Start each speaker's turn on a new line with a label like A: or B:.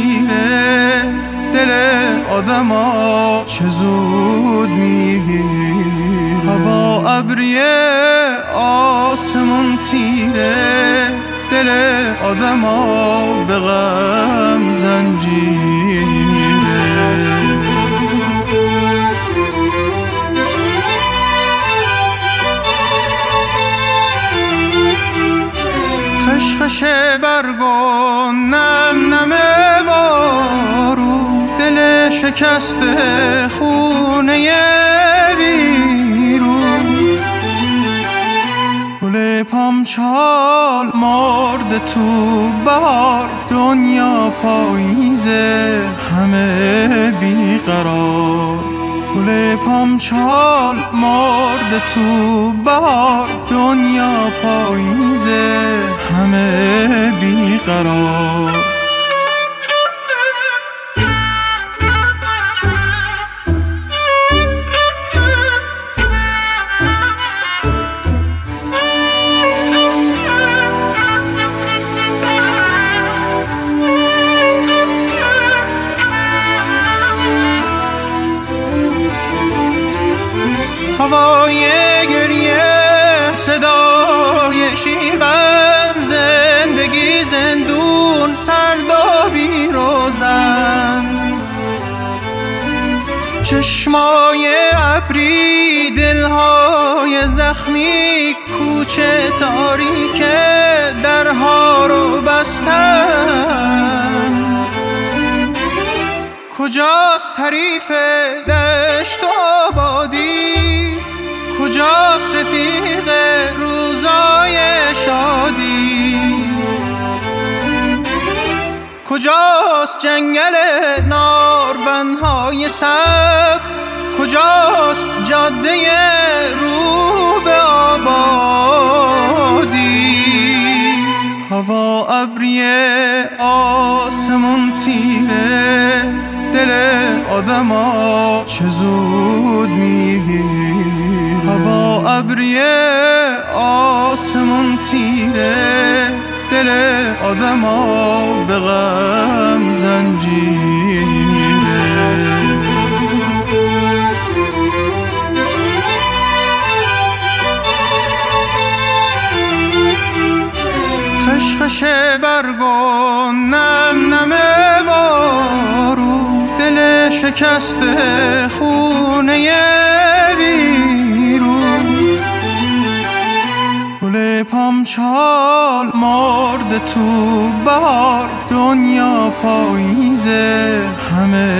A: تیره دل آدما چه زود میگیره. هوا ابریه آسمون تیره دل آدما به غم زنجیره. خشخش برگ و نم نم بارو دل شکسته خونه ویرون. گل پامچال مرده تو بهار دنیا پاییزه همه بیقرار. گل پامچال مرده تو بهار دنیا پاییزه همه بیقرار. هوای گریه صدای شیون زندگی زندون سردابی روزن. چشمای ابری دلهای زخمی کوچه تاریک درها رو بستن. کجاست حریف دشت و آبادی؟ کجاست رفیق روزای شادی؟ کجاست جنگل نارونهای سبز؟ کجاست جاده رو به آبادی؟ هوا ابریه آسمون تیره دل آدما چه زود میگیره. هوا ابریه آسمون تیره دل آدما به غم زنجیره. خشخش برگ و نم نم بارو دل شکسته خونه ویرون. گل پامچال مرده تو بهار دنیا پاییزه همه